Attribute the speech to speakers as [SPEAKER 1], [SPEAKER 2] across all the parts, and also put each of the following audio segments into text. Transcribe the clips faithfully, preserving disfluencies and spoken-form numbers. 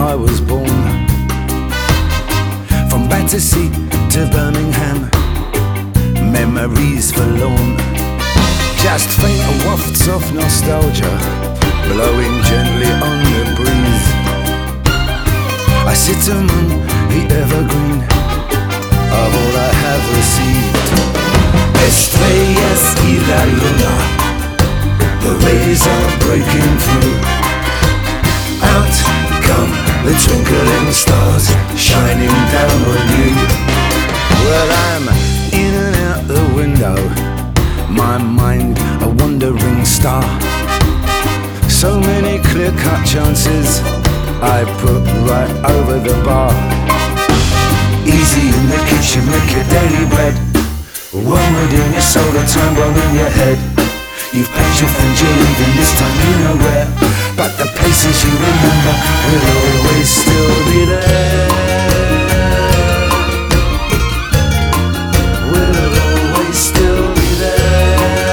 [SPEAKER 1] I was born. From Battersea to Birmingham, memories forlorn. Just faint wafts of nostalgia blowing gently on the breeze. I sit among the evergreen of all I have received. Estrellas y la luna, the rays are breaking through. Out come the twinkling stars shining down on you. Well, I'm in and out the window, my mind a wandering star. So many clear-cut chances I put right over the bar. Easy in the kitchen, make your daily bread. One word in your soul, a time bomb in your head. You've packed your things, you're leaving, this time you know where. But the places you remember will always still be there. Will always still be there.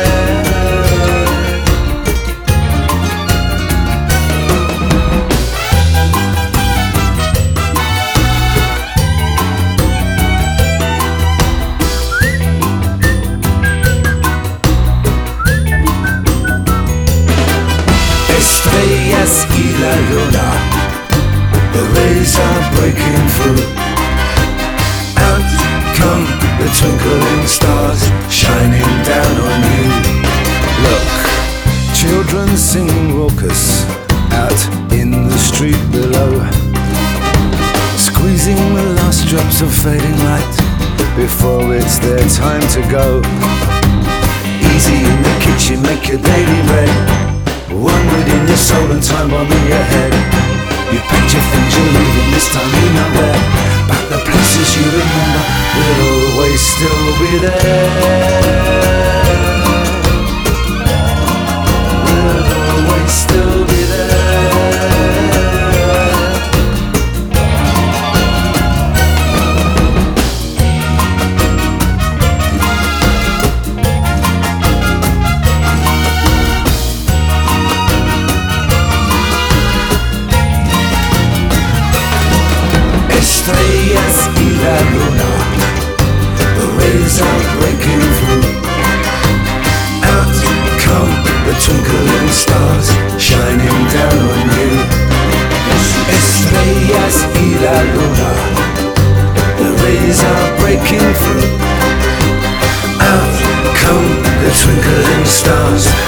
[SPEAKER 1] Estrellas y la luna, the rays are breaking through. Out come the twinkling stars shining down on you. Look, children singing raucous out in the street below, squeezing the last drops of fading light before it's their time to go. Easy in the kitchen, make your daily bread. One word in your soul and time bomb in your head. You packed your things, you're leaving, this time you know where. But the places you remember will always still be there. Will always still be there. Estrellas y la luna, the rays are breaking through. Out come the twinkling stars shining down on you. Estrellas y la luna, the rays are breaking through. Out come the twinkling stars